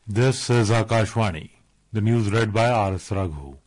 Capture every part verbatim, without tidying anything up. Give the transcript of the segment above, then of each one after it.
This is Akashvani. The news read by R S Raghu.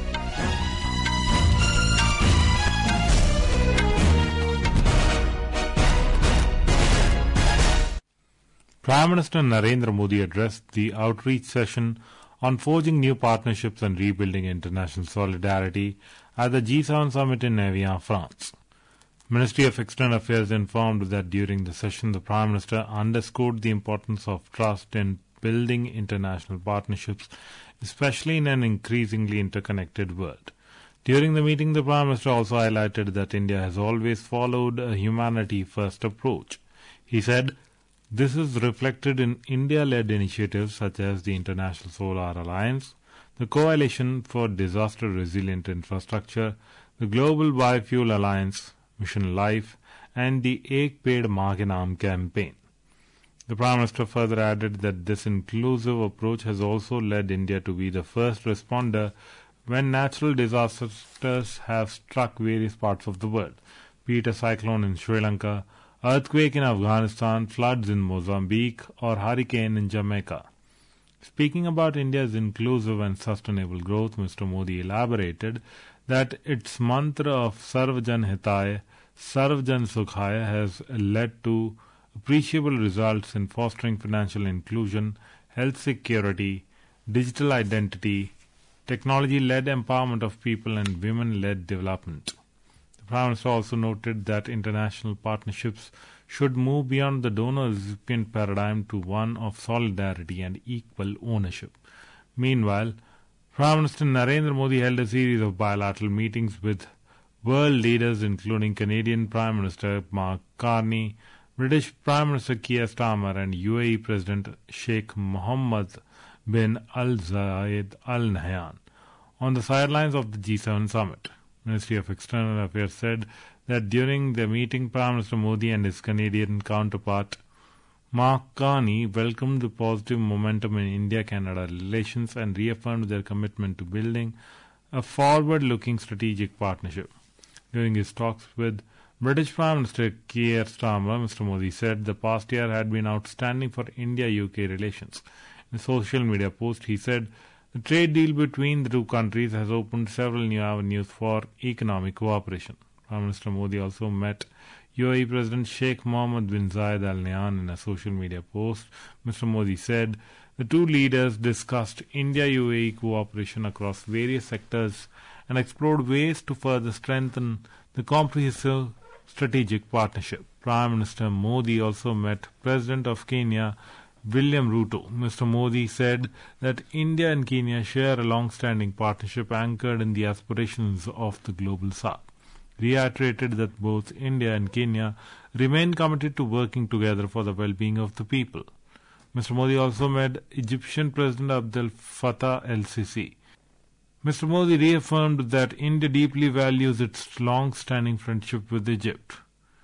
Prime Minister Narendra Modi addressed the outreach session on forging new partnerships and rebuilding international solidarity at the G seven summit in Evian, France. Ministry of External Affairs informed that during the session the Prime Minister underscored the importance of trust in building international partnerships, especially in an increasingly interconnected world. During the meeting, the Prime Minister also highlighted that India has always followed a humanity-first approach. He said, "This is reflected in India-led initiatives such as the International Solar Alliance, the Coalition for Disaster-Resilient Infrastructure, the Global Biofuel Alliance, Mission Life, and the Ek Ped Maa Ke Naam campaign." The Prime Minister further added that this inclusive approach has also led India to be the first responder when natural disasters have struck various parts of the world, be it a cyclone in Sri Lanka, earthquake in Afghanistan, floods in Mozambique, or hurricane in Jamaica. Speaking about India's inclusive and sustainable growth, Mister Modi elaborated that its mantra of Sarvjan Hitaya, Sarvjan Sukhaya has led to appreciable results in fostering financial inclusion, health security, digital identity, technology-led empowerment of people, and women-led development. The Prime Minister also noted that international partnerships should move beyond the donor-recipient paradigm to one of solidarity and equal ownership. Meanwhile, Prime Minister Narendra Modi held a series of bilateral meetings with world leaders including Canadian Prime Minister Mark Carney, British Prime Minister Keir Starmer, and U A E President Sheikh Mohammed bin Al Zayed Al Nahyan on the sidelines of the G seven summit. Ministry of External Affairs said that during the meeting, Prime Minister Modi and his Canadian counterpart Mark Carney welcomed the positive momentum in India-Canada relations and reaffirmed their commitment to building a forward-looking strategic partnership. During his talks with British Prime Minister Keir Starmer, Mister Modi said the past year had been outstanding for India-U K relations. In a social media post, he said the trade deal between the two countries has opened several new avenues for economic cooperation. Prime Minister Modi also met U A E President Sheikh Mohammed bin Zayed Al Nahyan. In a social media post, Mister Modi said the two leaders discussed India-U A E cooperation across various sectors and explored ways to further strengthen the comprehensive strategic partnership. Prime Minister Modi also met President of Kenya William Ruto. Mister Modi said that India and Kenya share a long-standing partnership anchored in the aspirations of the global south. Reiterated that both India and Kenya remain committed to working together for the well-being of the people. Mister Modi also met Egyptian President Abdel Fattah el-Sisi. Mister Modi reaffirmed that India deeply values its long-standing friendship with Egypt.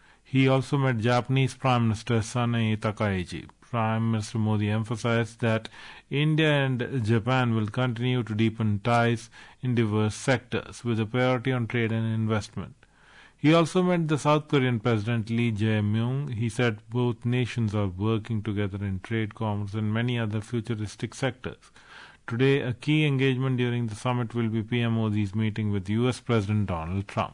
He also met Japanese Prime Minister Sanae Takaichi. Prime Minister Modi emphasized that India and Japan will continue to deepen ties in diverse sectors with a priority on trade and investment. He also met the South Korean President Lee Jae-myung. He said both nations are working together in trade, commerce, and many other futuristic sectors. Today, a key engagement during the summit will be P M Modi's meeting with U S President Donald Trump.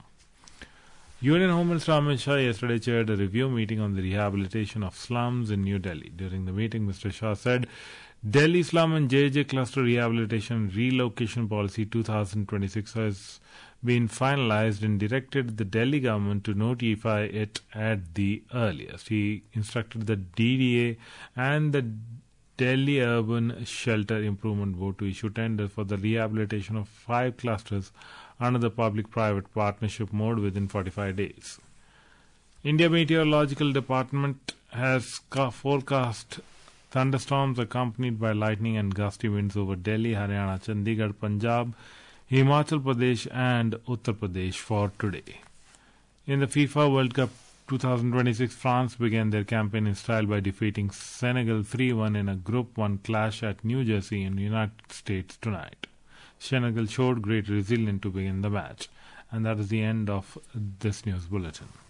Union Home Minister Amit Shah yesterday chaired a review meeting on the rehabilitation of slums in New Delhi. During the meeting, Mister Shah said, Delhi Slum and J J Cluster Rehabilitation and Relocation Policy twenty twenty-six has been finalized and directed the Delhi government to notify it at the earliest. He instructed the D D A and the Delhi Urban Shelter Improvement Board to issue tenders for the rehabilitation of five clusters under the public-private partnership mode within forty-five days. India Meteorological Department has forecast thunderstorms accompanied by lightning and gusty winds over Delhi, Haryana, Chandigarh, Punjab, Himachal Pradesh and Uttar Pradesh for today. In the FIFA World Cup twenty twenty-six, France began their campaign in style by defeating Senegal three one in a Group one clash at New Jersey in the United States tonight. Senegal showed great resilience to begin the match. And that is the end of this news bulletin.